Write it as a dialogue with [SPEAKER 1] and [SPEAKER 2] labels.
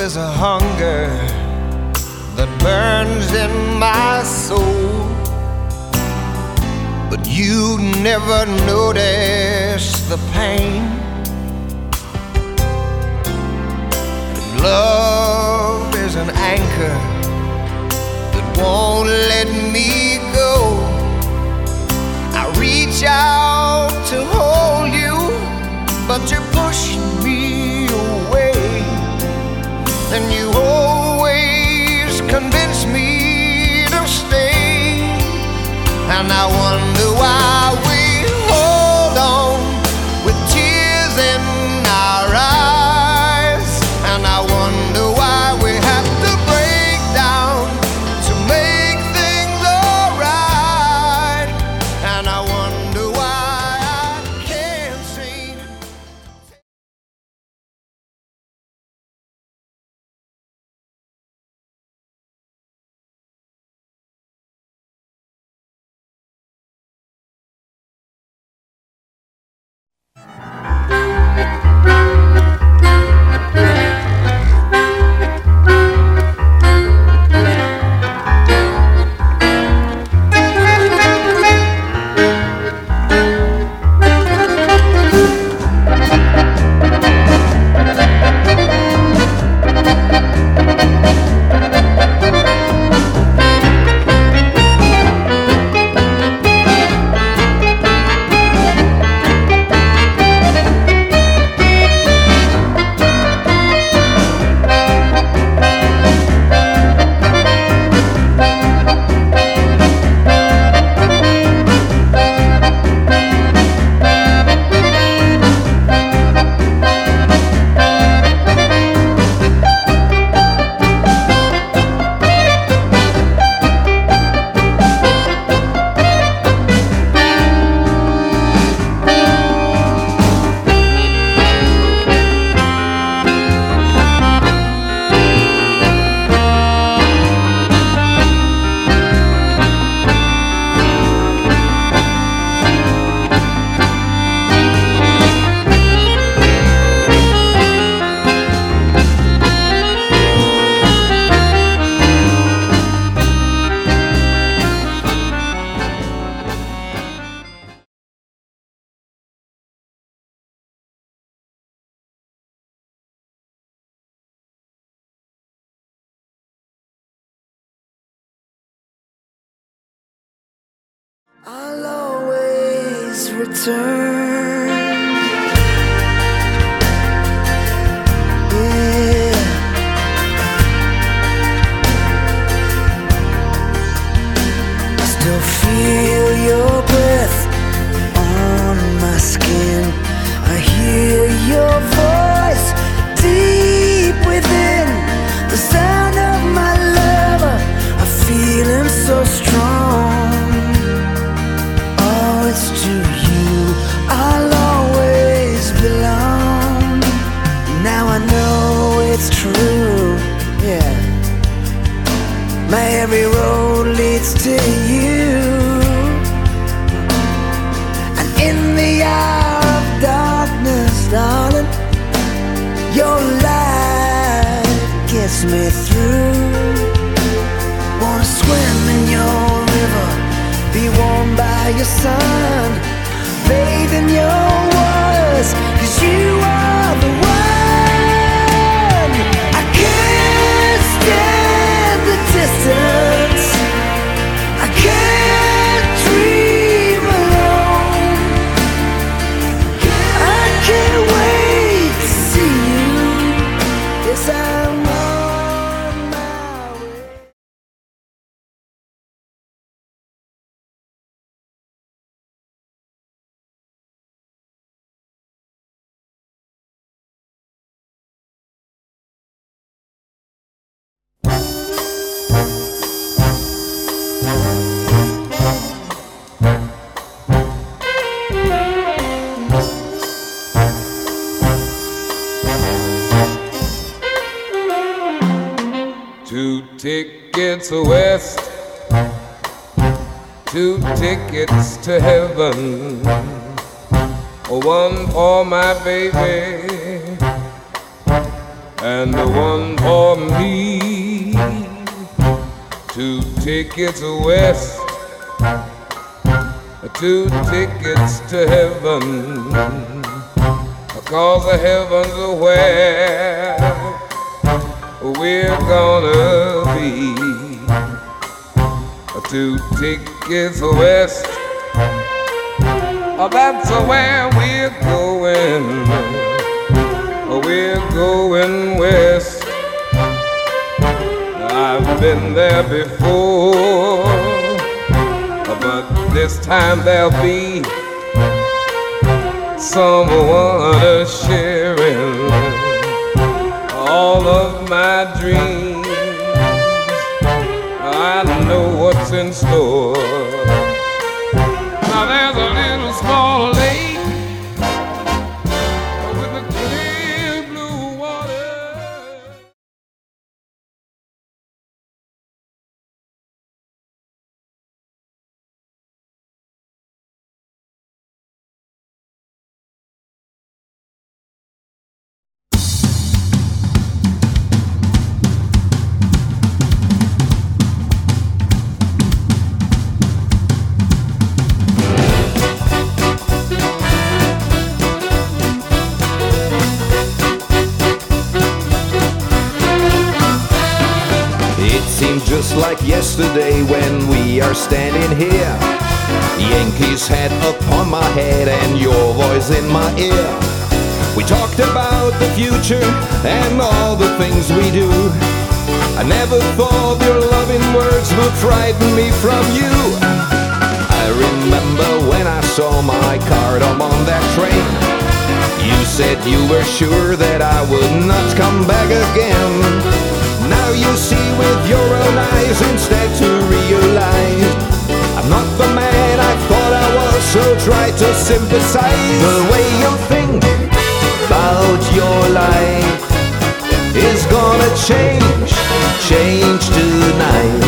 [SPEAKER 1] is a hunger that burns in my soul, but you never notice the pain. And love is an anchor that won't let me go. I reach out to hold you, but you push me away, and you always convince me to stay. And I wonder why we hold on with tears in our eyes, and I wonder why we have to break down to make things alright. And I wonder why I can't seem.
[SPEAKER 2] I'll always return. Yeah. I still feel your breath on my skin. I hear your voice deep within. The sound of my lover, I feel him so strong. It's to you I'll always belong. Now I know it's true, yeah. My every road leads to you, and in the hour of darkness, darling, your light gets me through. Wanna swim in your river, be warmed by your sun, bathe in your waters, 'cause you are the one. I can't stand the distance, I can't dream alone. I can't wait to see you. Yes, I'm on my way.
[SPEAKER 3] Two tickets west, two tickets to heaven, one for my baby, and one for me. 2 tickets west, 2 tickets to heaven, 'cause the heaven's where we're gonna be. 2 tickets west, that's where we're going. We're going west. I've been there before, but this time there'll be someone sharing all of my dreams. I know what's in store. Now there's a little small lake with a clear blue water.
[SPEAKER 4] Just like yesterday when we are standing here, Yankees hat upon my head and your voice in my ear. We talked about the future and all the things we do. I never thought your loving words would frighten me from you. I remember when I saw my card on that train. You said you were sure that I would not come back again. Now you see with your own eyes instead to realize I'm not the man I thought I was, so try to sympathize. The way you think about your life is gonna change tonight.